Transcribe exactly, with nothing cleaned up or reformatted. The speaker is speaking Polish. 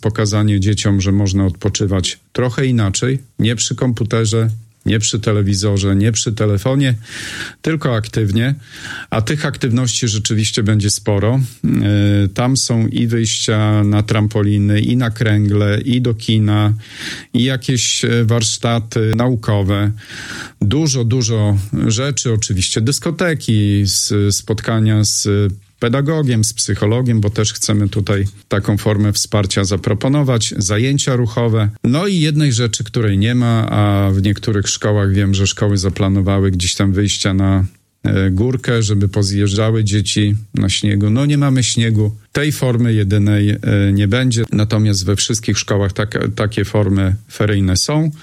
pokazanie dzieciom, że można odpoczywać trochę inaczej, nie przy komputerze, nie przy telewizorze, nie przy telefonie, tylko aktywnie, a tych aktywności rzeczywiście będzie sporo. Yy, tam są i wyjścia na trampoliny, i na kręgle, i do kina, i jakieś warsztaty naukowe. Dużo, dużo rzeczy, oczywiście dyskoteki, spotkania z pedagogiem, z psychologiem, bo też chcemy tutaj taką formę wsparcia zaproponować, zajęcia ruchowe. No i jednej rzeczy, której nie ma, a w niektórych szkołach wiem, że szkoły zaplanowały gdzieś tam wyjścia na górkę, żeby pozjeżdżały dzieci na śniegu. No nie mamy śniegu. Tej formy jedynej nie będzie, natomiast we wszystkich szkołach tak, takie formy feryjne są.